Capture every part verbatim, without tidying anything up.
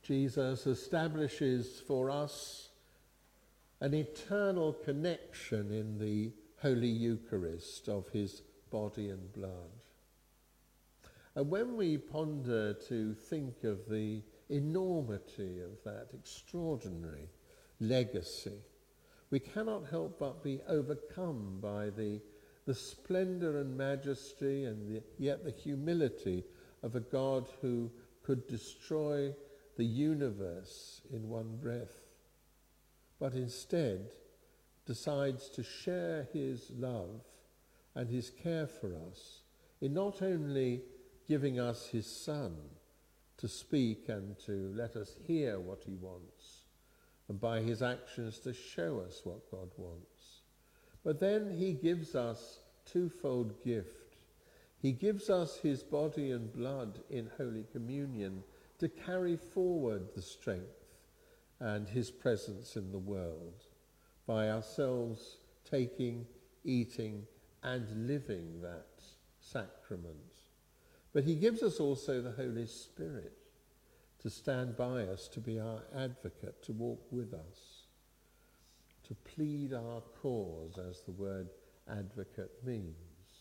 Jesus establishes for us an eternal connection in the Holy Eucharist of his body and blood. And when we ponder to think of the enormity of that extraordinary legacy, we cannot help but be overcome by the, the splendour and majesty and the, yet the humility of a God who could destroy the universe in one breath, but instead decides to share his love and his care for us in not only giving us his Son to speak and to let us hear what he wants, and by his actions to show us what God wants, but then he gives us twofold gift. He gives us his body and blood in Holy Communion to carry forward the strength and his presence in the world by ourselves taking, eating, and living that sacrament. But he gives us also the Holy Spirit to stand by us, to be our advocate, to walk with us, to plead our cause, as the word advocate means.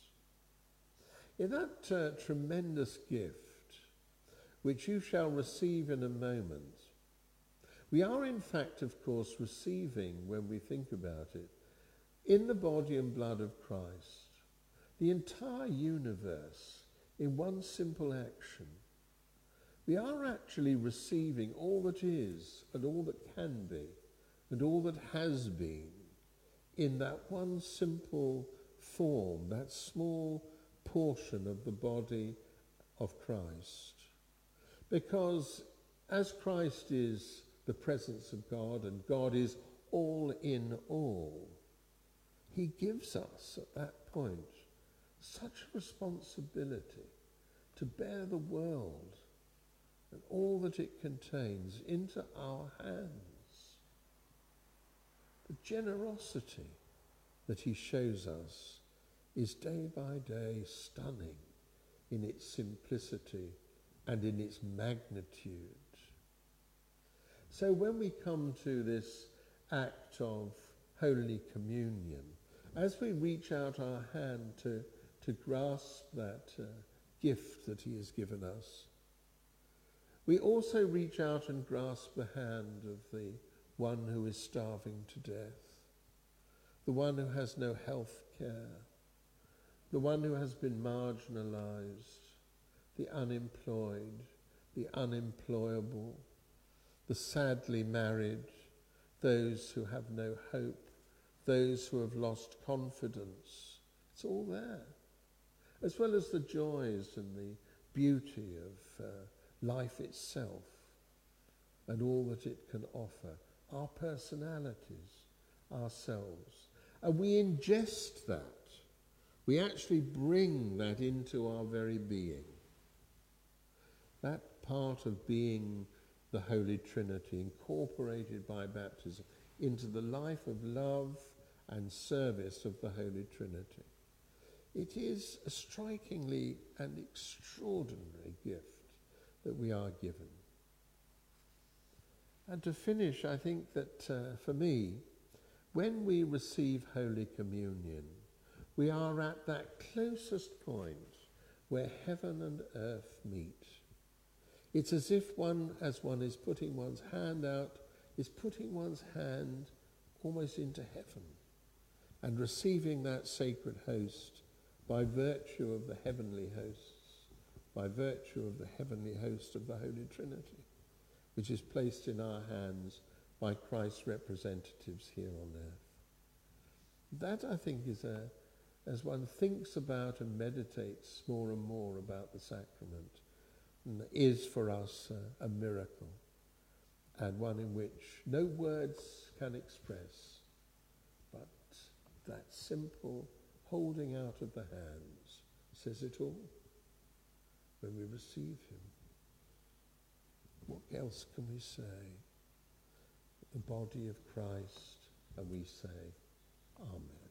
In that uh, tremendous gift, which you shall receive in a moment, we are in fact, of course, receiving, when we think about it, in the body and blood of Christ, the entire universe in one simple action. We are actually receiving all that is and all that can be and all that has been in that one simple form, that small portion of the body of Christ. Because as Christ is the presence of God and God is all in all, he gives us at that point such a responsibility to bear the world and all that it contains into our hands. The generosity that he shows us is day by day stunning in its simplicity and in its magnitude. So when we come to this act of Holy Communion, as we reach out our hand to, to grasp that uh, gift that he has given us, we also reach out and grasp the hand of the one who is starving to death, the one who has no health care, the one who has been marginalized, the unemployed, the unemployable, the sadly married, those who have no hope, those who have lost confidence. It's all there, as well as the joys and the beauty of uh, life itself and all that it can offer, our personalities, ourselves. And we ingest that. We actually bring that into our very being. That part of being the Holy Trinity, incorporated by baptism into the life of love and service of the Holy Trinity. It is a strikingly and extraordinary gift that we are given. And to finish, I think that uh, for me, when we receive Holy Communion, we are at that closest point where heaven and earth meet. It's as if one, as one is putting one's hand out, is putting one's hand almost into heaven and receiving that sacred host by virtue of the heavenly hosts, by virtue of the heavenly host of the Holy Trinity, which is placed in our hands by Christ's representatives here on earth. That, I think, is a, as one thinks about and meditates more and more about the sacrament, is for us a, a miracle, and one in which no words can express, but that simple holding out of the hands says it all. When we receive him, what else can we say? The body of Christ, and we say, Amen.